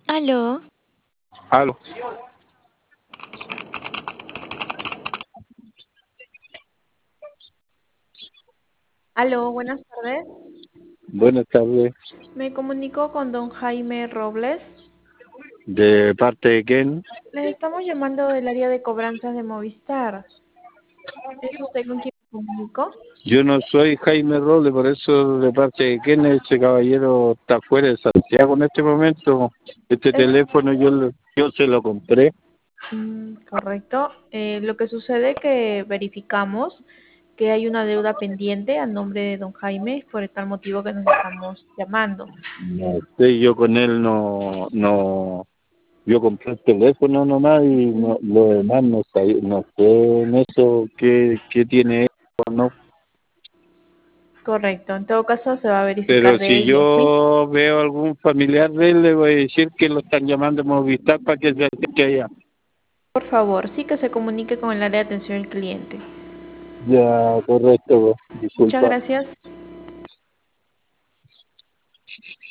Aló, Aló, Aló, buenas tardes. buenas tardes. Me comunico con don Jaime Robles. ¿De parte de quién? Le estamos llamando del área de cobranzas de Movistar. ¿Es usted con quien me comunico? Yo no soy Jaime Robles, por eso de parte de quién ese caballero está fuera de Santiago en este momento. Este Es teléfono yo se lo compré. correcto. Lo que sucede que verificamos que hay una deuda pendiente a nombre de don Jaime, es por tal motivo que nos estamos llamando. No sé, yo con él yo compré el teléfono nomás y lo demás no sé en eso qué tiene él o no. Correcto. En todo caso, se va a verificar Pero de si ello, ¿sí? yo veo algún familiar de él, le voy a decir que lo están llamando a Movistar para que se acerque allá. Por favor, sí que se comunique con el área de atención al cliente. Ya, correcto, Muchas disculpa. gracias.